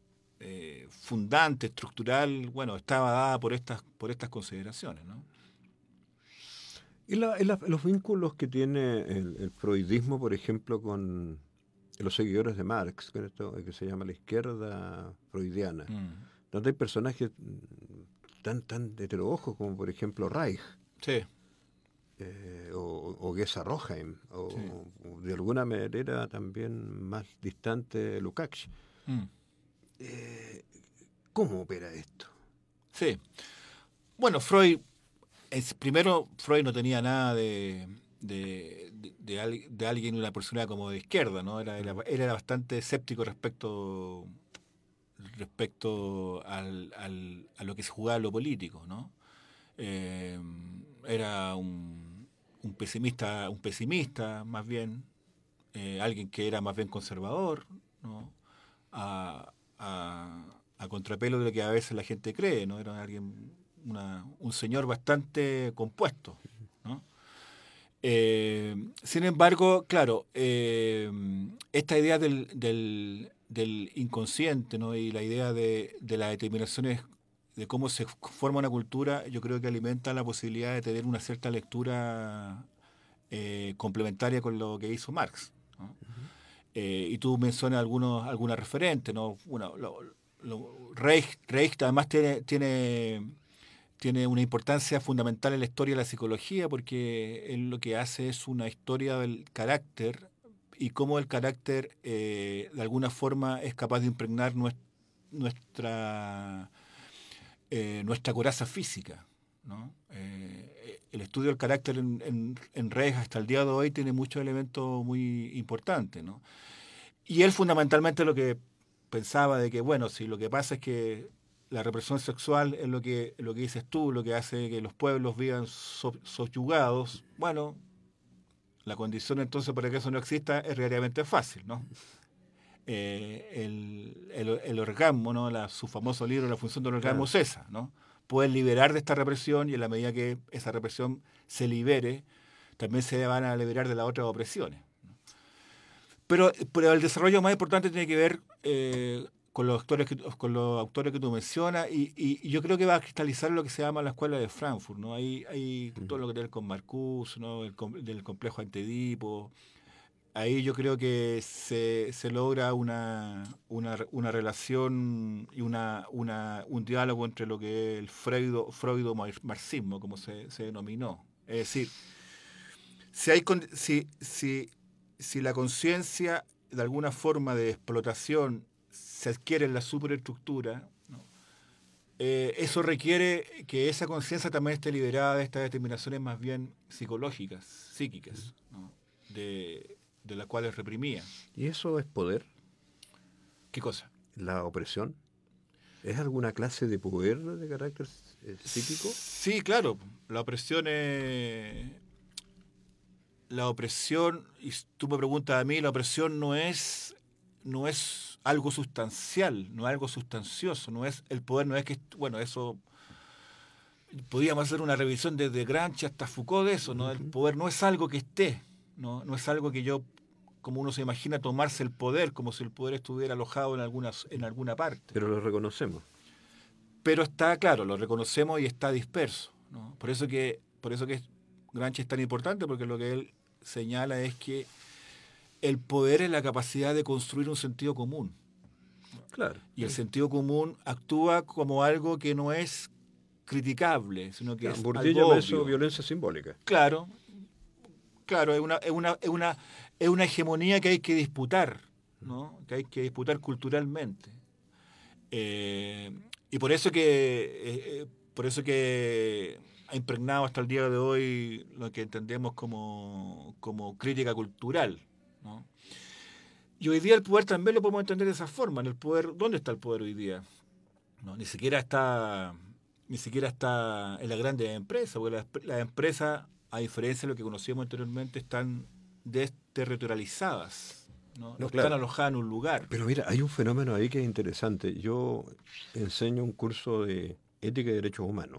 eh, fundante, estructural, bueno, estaba dada por estas, por estas consideraciones, ¿no? Y, la, y la, los vínculos que tiene el, el freudismo, por ejemplo, con los seguidores de Marx, con esto que se llama la izquierda freudiana, Mm. donde hay personajes mm, tan, tan heteroojos como, por ejemplo, Reich, Sí. eh, o, o Gesa Roheim, o, Sí. o de alguna manera también más distante Lukács. Mm. Eh, ¿Cómo opera esto? Sí. Bueno, Freud, es, primero, Freud no tenía nada de, de, de, de, al- de alguien, una persona como de izquierda, ¿no? Era, era, él era bastante escéptico respecto, respecto al, al- a lo que se jugaba en lo político, ¿no? Eh, era un, un pesimista, un pesimista más bien, eh, alguien que era más bien conservador, ¿no? A, a, a contrapelo de lo que a veces la gente cree, ¿no? Era alguien, una, un señor bastante compuesto, ¿no? Eh, sin embargo, claro, eh, esta idea del, del, del inconsciente, ¿no? Y la idea de, de las determinaciones de cómo se forma una cultura, yo creo que alimenta la posibilidad de tener una cierta lectura eh, complementaria con lo que hizo Marx, ¿no? Eh, y tú mencionas algunos algunas referentes, ¿no? Bueno, lo, lo- Reich, Reich además tiene, tiene, tiene una importancia fundamental en la historia de la psicología porque él lo que hace es una historia del carácter y cómo el carácter eh, de alguna forma es capaz de impregnar nues- nuestra, eh, nuestra coraza física, ¿no? Eh, el estudio del carácter en, en, en Reich hasta el día de hoy tiene muchos elementos muy importantes, ¿no? Y él fundamentalmente lo que pensaba de que, bueno, si lo que pasa es que la represión sexual es lo que, lo que dices tú, lo que hace que los pueblos vivan so- sobyugados, bueno, la condición entonces para que eso no exista es relativamente fácil, ¿no? Eh, el, el, el orgasmo, ¿no? La, su famoso libro, La función del orgasmo Claro. es esa, ¿no? Poder liberar de esta represión y en la medida que esa represión se libere, también se van a liberar de las otras opresiones. Pero, pero el desarrollo más importante tiene que ver eh, con los autores que, con los autores que tú mencionas y, y- y yo creo que va a cristalizar lo que se llama la escuela de Frankfurt, ¿no? Hay, hay todo lo que tiene que ver con Marcuse, ¿no? El, com- del complejo antedipo. Ahí yo creo que se, se logra una, una, una relación y una, una, un diálogo entre lo que es el freudo, freudo-marxismo, como se, se denominó. Es decir, si, hay, con- si, si, si la conciencia de alguna forma de explotación se adquiere en la superestructura, ¿no? Eh, eso requiere que esa conciencia también esté liberada de estas determinaciones más bien psicológicas, psíquicas, ¿no? de, de las cuales reprimía. ¿Y eso es poder? ¿Qué cosa? ¿La opresión? ¿Es alguna clase de poder de carácter eh, psíquico? Sí, claro. La opresión es... La opresión, y tú me preguntas a mí, la opresión no es, no es algo sustancial, no es algo sustancioso, no es el poder, no es que, bueno, eso podríamos hacer una revisión desde Gramsci hasta Foucault de eso, ¿no? El Ujú. poder no es algo que esté, ¿no? No es algo que yo, como uno se imagina, tomarse el poder, como si el poder estuviera alojado en alguna, en alguna parte. Pero lo reconocemos. Pero está claro, lo reconocemos y está disperso, ¿no? Por eso que, por eso que Gramsci es tan importante, porque lo que él señala es que el poder es la capacidad de construir un sentido común. Claro. Y el sentido común actúa como algo que no es criticable, sino que Claro, es Bourdieu algo llama eso obvio. violencia simbólica. Claro, claro, es una, es una, es una, es una hegemonía que hay que disputar, ¿no? Que hay que disputar culturalmente. Eh, y por eso que eh, eh, por eso que ha impregnado hasta el día de hoy lo que entendemos como, como crítica cultural, ¿no? Y hoy día el poder también lo podemos entender de esa forma. En el poder, ¿dónde está el poder hoy día? No, ni siquiera está, ni siquiera está en las grandes empresas, porque las, las empresas, a diferencia de lo que conocíamos anteriormente, están desterritorializadas, ¿no? No No, están claro. alojadas en un lugar. Pero mira, hay un fenómeno ahí que es interesante. Yo enseño un curso de ética y derechos humanos.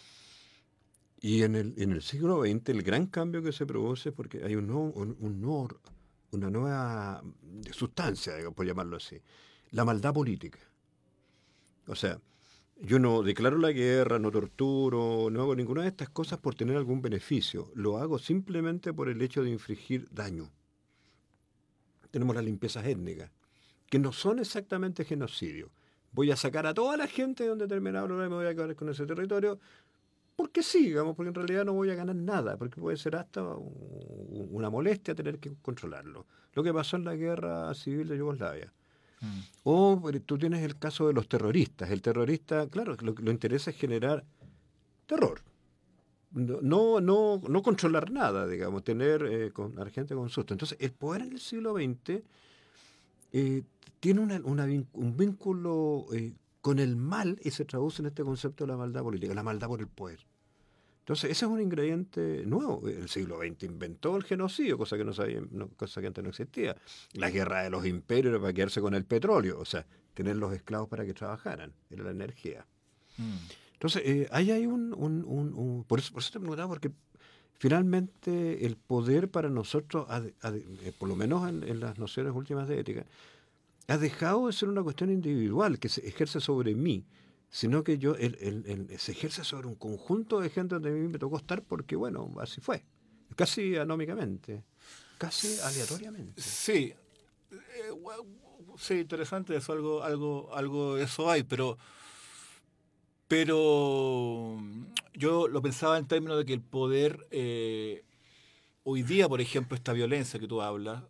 Y en el, en el siglo veinte el gran cambio que se produce es porque hay un nuevo- un- un nuevo- una nueva sustancia, digamos, por llamarlo así, la maldad política. O sea, Yo no declaro la guerra, no torturo, no hago ninguna de estas cosas por tener algún beneficio. Lo hago simplemente por el hecho de infligir daño. Tenemos las limpiezas étnicas, que no son exactamente genocidio. Voy a sacar a toda la gente de un determinado lugar y me voy a quedar con ese territorio, porque sí, digamos, porque en realidad no voy a ganar nada, porque puede ser hasta una molestia tener que controlarlo. Lo que pasó en la guerra civil de Yugoslavia. Mm. O tú tienes el caso de los terroristas. El terrorista, claro, lo que lo interesa es generar terror. No, no, no controlar nada, digamos, tener eh, con, a la gente con susto. Entonces, el poder en el siglo veinte eh, tiene una, una, un vínculo eh, con el mal y se traduce en este concepto de la maldad política, la maldad por el poder. Entonces, ese es un ingrediente nuevo. El siglo veinte inventó el genocidio, cosa que, no sabía, no, cosa que antes no existía. La guerra de los imperios era para quedarse con el petróleo, o sea, tener los esclavos para que trabajaran, era la energía. Mm. Entonces, eh, ahí hay un... un, un, un por, eso, por eso te preguntaba, porque finalmente el poder para nosotros, ha, ha, eh, por lo menos en, en las nociones últimas de ética, ha dejado de ser una cuestión individual que se ejerce sobre mí, sino que yo el, el, el, se ejerce sobre un conjunto de gente donde a mí me tocó estar porque, bueno, así fue, casi anómicamente, casi aleatoriamente. Sí, eh, sí, interesante eso, algo, algo, algo de eso hay, pero, pero yo lo pensaba en términos de que el poder, eh, hoy día, por ejemplo, esta violencia que tú hablas,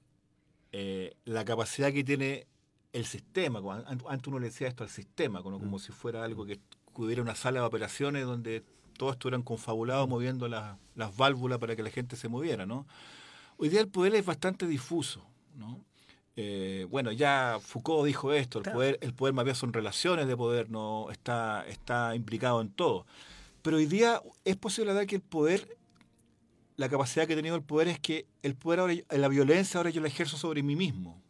eh, la capacidad que tiene el sistema, antes uno le decía esto al sistema, como, como si fuera algo que hubiera una sala de operaciones donde todos estuvieran confabulados moviendo las, las válvulas para que la gente se moviera, ¿no? Hoy día el poder es bastante difuso, ¿no? Eh, bueno, ya Foucault dijo esto, el poder, el poder más bien son relaciones de poder, no está, está implicado en todo. Pero hoy día es posible dar que el poder, la capacidad que ha tenido el poder es que el poder ahora, la violencia ahora yo la ejerzo sobre mí mismo,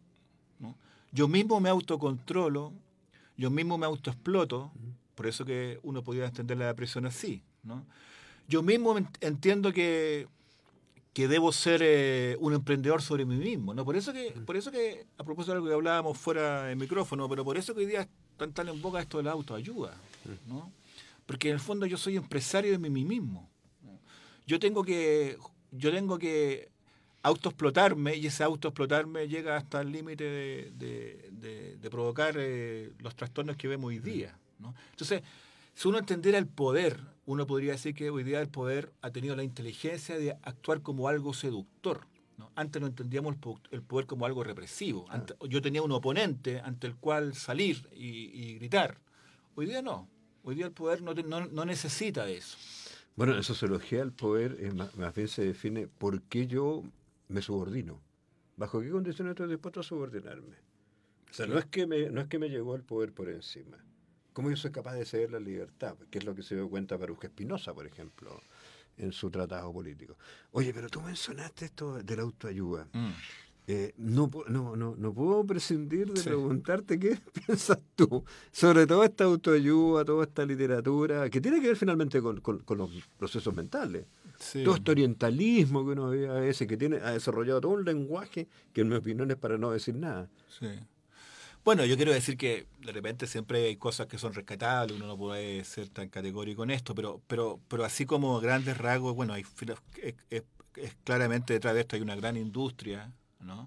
¿no? Yo mismo me autocontrolo, yo mismo me autoexploto, por eso que uno podría entender la depresión así, ¿no? Yo mismo entiendo que, que debo ser eh, un emprendedor sobre mí mismo, ¿no? Por eso que, por eso que, a propósito de algo que hablábamos fuera del micrófono, pero por eso que hoy día están tan en boca esto de la autoayuda, ¿no? Porque en el fondo yo soy empresario de mí mismo, ¿no? Yo tengo que, yo tengo que autoexplotarme, y ese autoexplotarme llega hasta el límite de, de, de, de provocar eh, los trastornos que vemos hoy día, ¿no? Entonces, si uno entendiera el poder, uno podría decir que hoy día el poder ha tenido la inteligencia de actuar como algo seductor, ¿no? Antes no entendíamos el poder como algo represivo. Antes, yo tenía un oponente ante el cual salir y, y gritar. Hoy día no. Hoy día el poder no, te, no, no necesita de eso. Bueno, en sociología el poder eh, más, más bien se define por qué yo me subordino. ¿Bajo qué condiciones estoy dispuesto a subordinarme? O sea, sí. no, es que me, no es que me llegó el poder por encima. ¿Cómo yo soy capaz de ceder la libertad? Que es lo que se dio cuenta Baruch Spinoza, por ejemplo, en su tratado político. Oye, pero tú mencionaste esto de la autoayuda. Mm. Eh, no, no, no, no puedo prescindir de sí. preguntarte qué piensas tú sobre toda esta autoayuda, toda esta literatura, que tiene que ver finalmente con, con, con los procesos mentales. Sí. Todo este orientalismo que uno ve a veces, que tiene, ha desarrollado todo un lenguaje que en mi opinión es para no decir nada. Sí. Bueno, yo quiero decir que de repente siempre hay cosas que son rescatables, uno no puede ser tan categórico en esto, pero pero pero así como grandes rasgos, bueno, hay es, es, es claramente detrás de esto hay una gran industria, ¿no?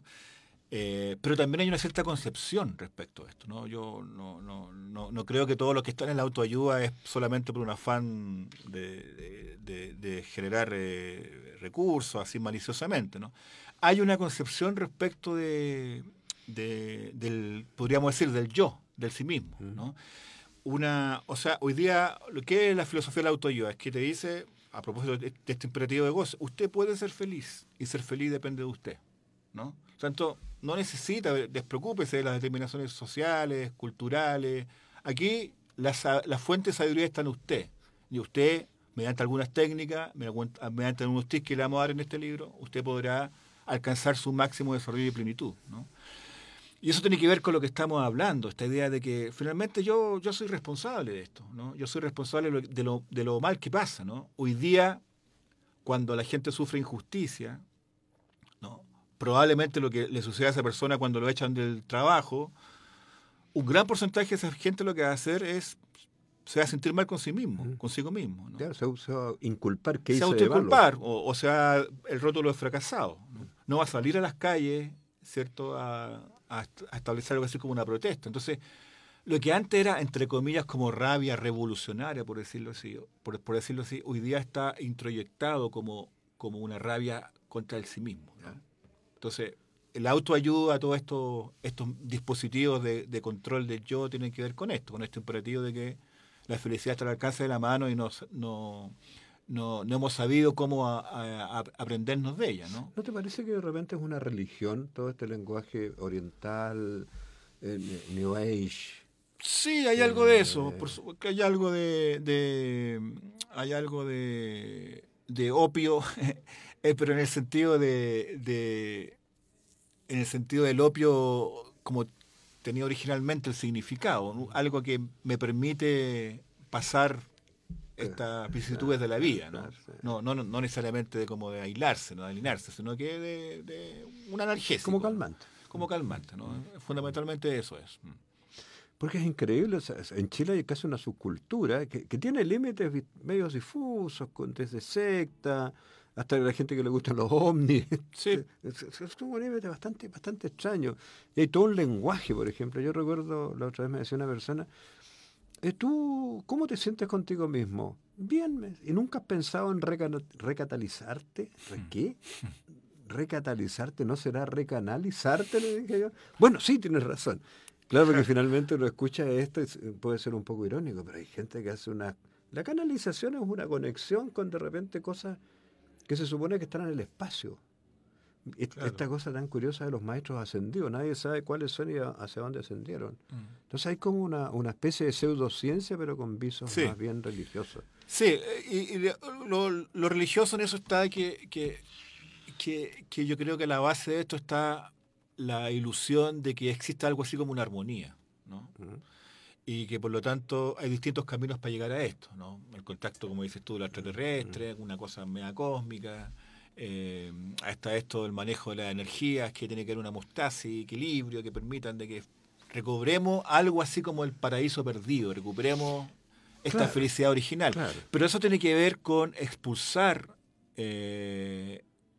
Eh, pero también hay una cierta concepción respecto a esto, ¿no? Yo no, no, no, no creo que todo lo que está en la autoayuda es solamente por un afán de, de, de, de generar eh, recursos así maliciosamente, ¿no? Hay una concepción respecto de De, del, podríamos decir, del yo, del sí mismo, ¿no? Una, o sea, hoy día, lo que es la filosofía de la autoayuda es que te dice, a propósito de este imperativo de goce, usted puede ser feliz, y ser feliz depende de usted, ¿no? Por tanto, no necesita, despreocúpese de las determinaciones sociales, culturales. Aquí la, la fuente de sabiduría está en usted, y usted, mediante algunas técnicas, mediante algunos tips que le vamos a dar en este libro, usted podrá alcanzar su máximo desarrollo y plenitud, ¿no? Y eso tiene que ver con lo que estamos hablando, esta idea de que finalmente yo, yo soy responsable de esto, ¿no? Yo soy responsable de lo, de lo mal que pasa, ¿no? Hoy día, cuando la gente sufre injusticia, ¿no? Probablemente lo que le sucede a esa persona cuando lo echan del trabajo, un gran porcentaje de esa gente lo que va a hacer es se va a sentir mal con sí mismo, Mm. consigo mismo, ¿no? Claro, se, se va a inculpar que Se hice de malo. autoinculpar, o, o sea, el rótulo de fracasado. ¿no? No va a salir a las calles, ¿cierto?, a, a, a establecer algo así como una protesta. Entonces, lo que antes era, entre comillas, como rabia revolucionaria, por decirlo así, por, por decirlo así, hoy día está introyectado como, como una rabia contra el sí mismo, ¿no? Entonces, la autoayuda, todos estos, estos dispositivos de, de control del yo tienen que ver con esto, con este imperativo de que la felicidad está al alcance de la mano y no, no, no, no hemos sabido cómo a, a, a aprendernos de ella, ¿no? ¿No te parece que de repente es una religión todo este lenguaje oriental, eh, New Age? Sí, hay algo de eso, por su- que hay algo de, de hay algo de, de opio, eh, pero en el sentido de, de en el sentido del opio como tenía originalmente el significado, ¿no? Algo que me permite pasar estas vicisitudes de la vida, ¿no? No, no, no necesariamente de como de aislarse, no de alinearse, sino que de, de un analgésico. Como calmante. Como calmante, ¿no? Fundamentalmente eso es. Porque es increíble, o sea, en Chile hay casi una subcultura que, que tiene límites vi- medios difusos, con, desde secta hasta la gente que le gustan los ovnis. Sí. Es, es, es un límite bastante, bastante extraño. Y hay todo un lenguaje, por ejemplo. Yo recuerdo, la otra vez me decía una persona, eh, ¿tú cómo te sientes contigo mismo? Bien, me- ¿y nunca has pensado en reca- recatalizarte? ¿Re qué? ¿Recatalizarte? ¿No será recanalizarte? Le dije yo. Bueno, sí, tienes razón. Claro, porque finalmente uno escucha esto y puede ser un poco irónico, pero hay gente que hace una... La canalización es una conexión con de repente cosas que se supone que están en el espacio. Est- Claro. Esta cosa tan curiosa de los maestros ascendidos, nadie sabe cuáles son y a- hacia dónde ascendieron. Entonces hay como una, una especie de pseudociencia, pero con visos Sí. más bien religiosos. Sí, eh, y, y lo, lo religioso en eso está que, que, que, que yo creo que a la base de esto está la ilusión de que existe algo así como una armonía, ¿no? Ujú. Y que por lo tanto hay distintos caminos para llegar a esto, ¿no? El contacto, como dices tú, de lo extraterrestre, una cosa media cósmica, eh, hasta esto del manejo de las energías, que tiene que haber una homeostasis, equilibrio, que permitan de que recobremos algo así como el paraíso perdido, recuperemos esta Claro, felicidad original. claro. Pero eso tiene que ver con expulsar eh,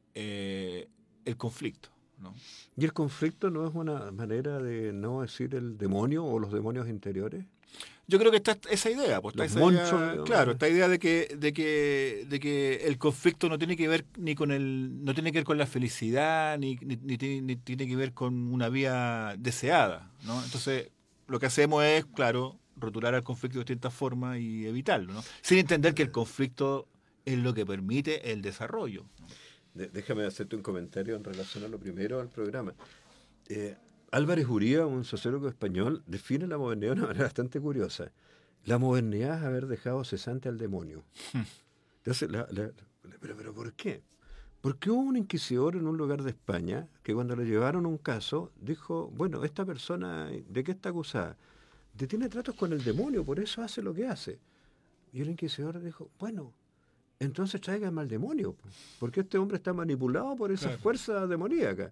eh, el conflicto, ¿no? ¿Y el conflicto no es una manera de no decir el demonio o los demonios interiores? Yo creo que está esa idea, pues está Los esa monchos, idea, digamos. claro, esta idea de que, de que, de que el conflicto no tiene que ver ni con el, no tiene que ver con la felicidad, ni, ni, ni tiene, ni tiene que ver con una vía deseada, ¿no? Entonces, lo que hacemos es, claro, rotular al conflicto de distintas formas y evitarlo, ¿no? Sin entender que el conflicto es lo que permite el desarrollo, ¿no? De- déjame hacerte un comentario en relación a lo primero del programa. Eh, Álvarez Uría, un sociólogo español, define la modernidad de una manera bastante curiosa. La modernidad es haber dejado cesante al demonio. Entonces, la- la- la- pero, pero ¿por qué? Porque hubo un inquisidor en un lugar de España que cuando le llevaron un caso dijo, bueno, esta persona, ¿de qué está acusada? De tiene tratos con el demonio, por eso hace lo que hace. Y el inquisidor dijo, bueno, entonces tráigame al demonio, porque este hombre está manipulado por esas Claro. fuerzas demoníacas.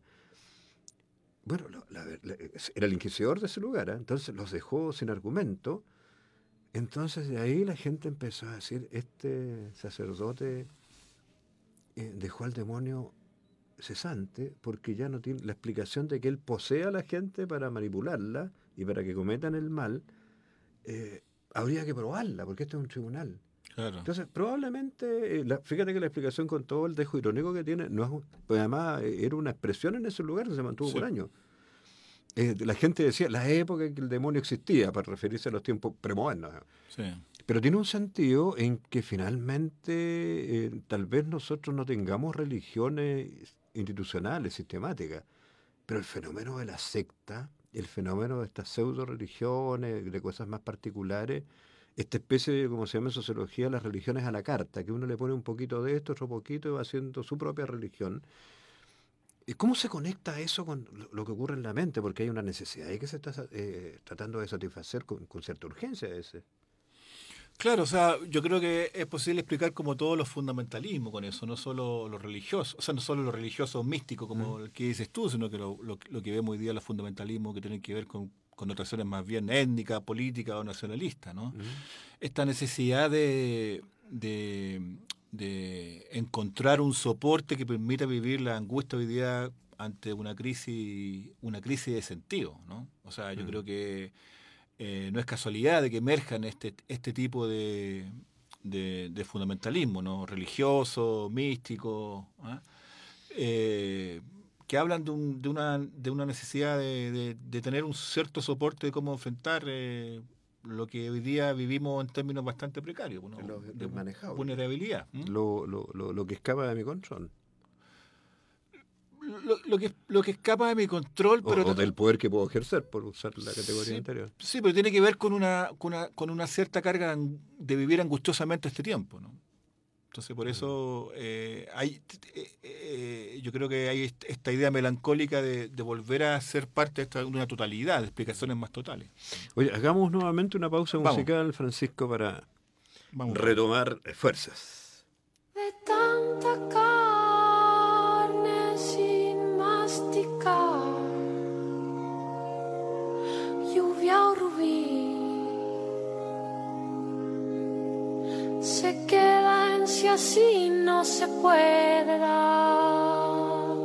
Bueno, la- la- la- era el inquisidor de ese lugar, ¿eh? Entonces los dejó sin argumento. Entonces de ahí la gente empezó a decir, este sacerdote eh, dejó al demonio cesante porque ya no tiene la explicación de que él posee a la gente para manipularla y para que cometan el mal. eh, habría que probarla, porque este es un tribunal. Claro. Entonces, probablemente, eh, la- fíjate que la explicación con todo el dejo irónico que tiene, no es un- pues además eh, era una expresión en ese lugar que se mantuvo Sí. por años. Eh, la gente decía, la época en que el demonio existía, para referirse a los tiempos premodernos. Sí. Pero tiene un sentido en que finalmente eh, tal vez nosotros no tengamos religiones institucionales, sistemáticas, pero el fenómeno de la secta, el fenómeno de estas pseudo religiones, de cosas más particulares, esta especie de, como se llama en sociología, las religiones a la carta, que uno le pone un poquito de esto, otro poquito y va haciendo su propia religión. ¿Y cómo se conecta eso con lo, lo que ocurre en la mente? Porque hay una necesidad ahí que se está eh, tratando de satisfacer con, con cierta urgencia ese. Claro, o sea, yo creo que es posible explicar como todos los fundamentalismos con eso, no solo lo religioso, o sea, no solo lo religioso místico como el que dices tú, sino que lo, lo, lo que vemos hoy día, los fundamentalismos que tienen que ver con, connotaciones más bien étnicas, políticas o nacionalistas, ¿no? Mm. Esta necesidad de, de, de encontrar un soporte que permita vivir la angustia hoy día ante una crisis, una crisis de sentido, ¿no? O sea, yo Mm. creo que eh, no es casualidad de que emerjan este, este tipo de, de, de fundamentalismo, ¿no? Religioso, místico, ¿ah? eh, que hablan de, un, de, una, de una necesidad de, de, de tener un cierto soporte de cómo enfrentar eh, lo que hoy día vivimos en términos bastante precarios, ¿no? Lo- De manejable. vulnerabilidad. ¿m? Lo, lo, lo, lo que escapa de mi control. Lo, lo que, lo que escapa de mi control, O, pero o del poder que puedo ejercer, por usar la categoría Sí, anterior. Sí, pero tiene que ver con una, con una, con una cierta carga de vivir angustiosamente este tiempo, ¿no? Entonces, por eso eh, hay, eh, eh, yo creo que hay est- esta idea melancólica de, de volver a ser parte de, esta, de una totalidad, de explicaciones más totales. Oye, hagamos nuevamente una pausa Vamos. musical, Francisco, para Vamos. retomar fuerzas. De tanta carne sin masticar, lluvia o rubí, se queda en sí así, no se puede dar.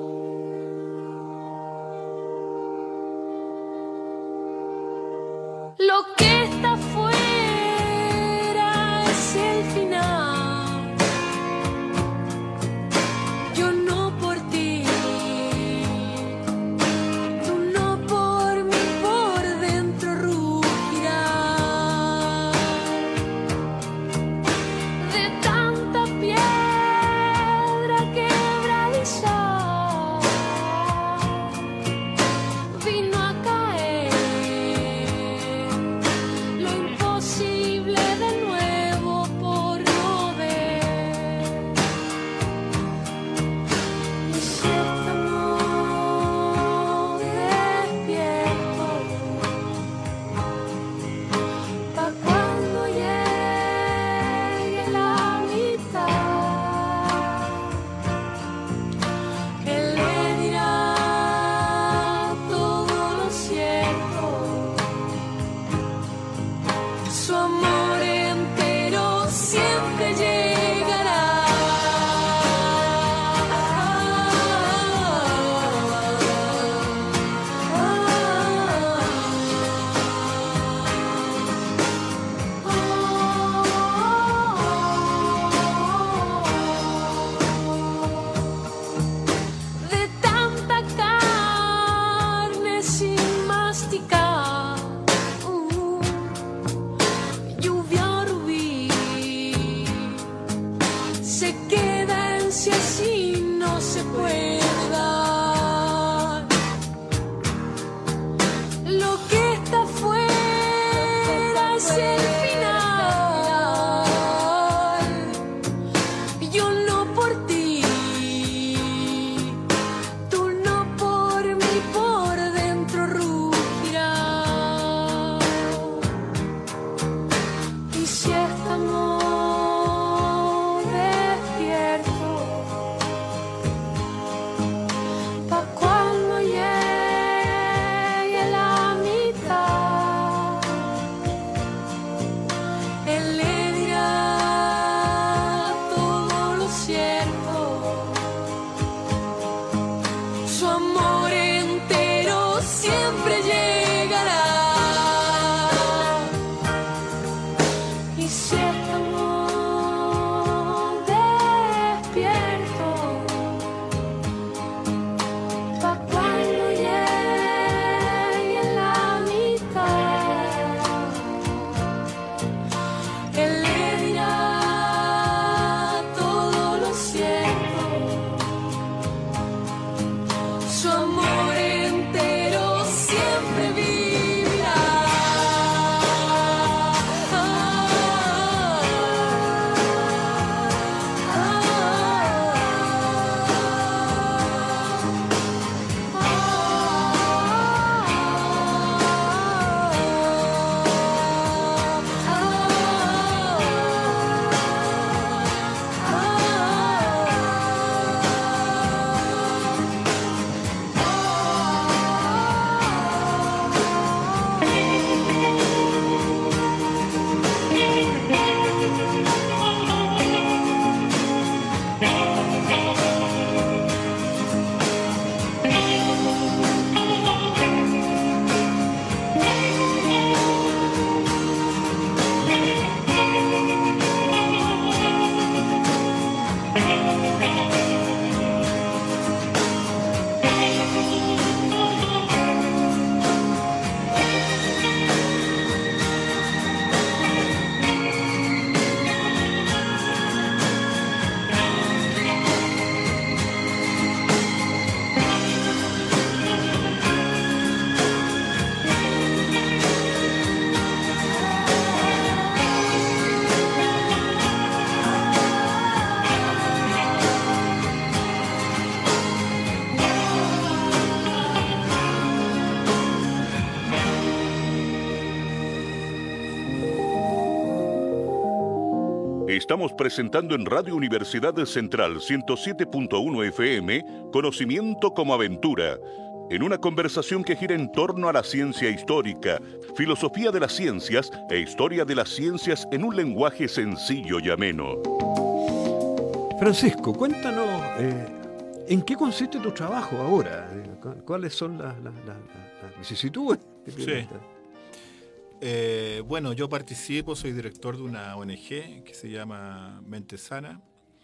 Lo que está fuera es el final. Yo no por ti, tú no por mí, por dentro rugirá. De tanta piedra quebradiza vino a caer. Lo importante Estamos presentando en Radio Universidad Central ciento siete punto uno F M Conocimiento como Aventura, en una conversación que gira en torno a la ciencia histórica, filosofía de las ciencias e historia de las ciencias en un lenguaje sencillo y ameno. Francisco, cuéntanos, eh, ¿en qué consiste tu trabajo ahora? ¿Cuáles son las, las, las, las vicisitudes? Sí. Eh, bueno, yo participo, soy director de una O N G que se llama Mente Sana,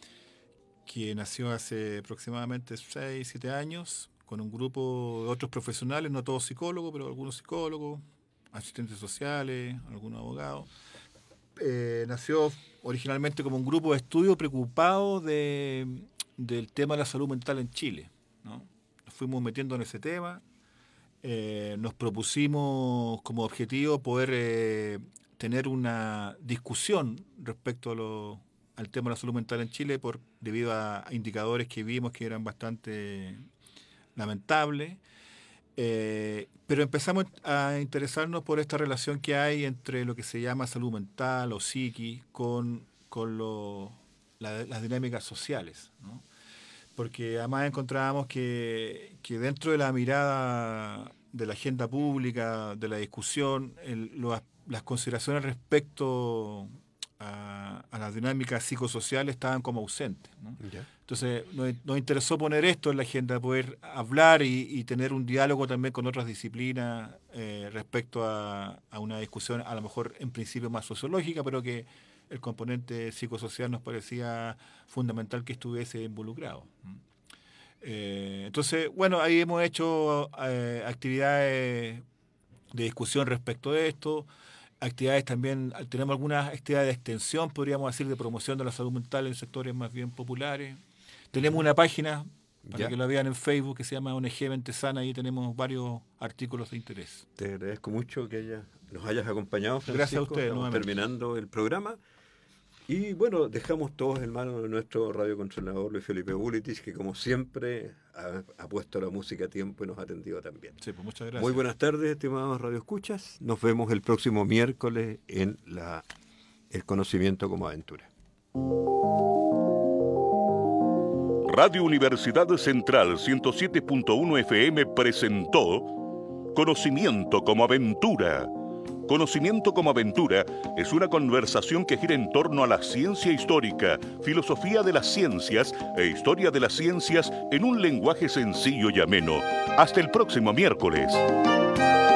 que nació hace aproximadamente seis, siete años, con un grupo de otros profesionales, no todos psicólogos, pero algunos psicólogos, asistentes sociales, algunos abogados. Eh, nació originalmente como un grupo de estudio preocupado de, del tema de la salud mental en Chile, ¿no? Nos fuimos metiendo en ese tema. Eh, nos propusimos como objetivo poder eh, tener una discusión respecto a lo, al tema de la salud mental en Chile por debido a, a indicadores que vimos que eran bastante lamentables. Eh, pero empezamos a interesarnos por esta relación que hay entre lo que se llama salud mental o psiqui con, con lo, la, las dinámicas sociales, ¿no? Porque además encontrábamos que, que dentro de la mirada de la agenda pública, de la discusión, el, lo, las consideraciones respecto a, a las dinámicas psicosociales estaban como ausentes, ¿no? Yeah. Entonces nos, nos interesó poner esto en la agenda, poder hablar y, y tener un diálogo también con otras disciplinas eh, respecto a, a una discusión a lo mejor en principio más sociológica, pero que el componente psicosocial nos parecía fundamental que estuviese involucrado. Eh, entonces, bueno, ahí hemos hecho eh, actividades de discusión respecto de esto, actividades también, tenemos algunas actividades de extensión, podríamos decir, de promoción de la salud mental en sectores más bien populares. Tenemos una página, para ¿Ya? que la vean en Facebook, que se llama O N G Mente Sana, ahí tenemos varios artículos de interés. Te agradezco mucho que haya, nos hayas acompañado, Francisco. Gracias a ustedes. Estamos terminando el programa. Y bueno, dejamos todos en manos de nuestro radiocontrolador Luis Felipe Bulitis, que como siempre ha, ha puesto la música a tiempo y nos ha atendido también. Sí, pues muchas gracias. Muy buenas tardes, estimados radioescuchas. Nos vemos el próximo miércoles en la, El Conocimiento como Aventura. Radio Universidad Central ciento siete punto uno F M presentó Conocimiento como Aventura. Conocimiento como Aventura es una conversación que gira en torno a la ciencia histórica, filosofía de las ciencias e historia de las ciencias en un lenguaje sencillo y ameno. Hasta el próximo miércoles.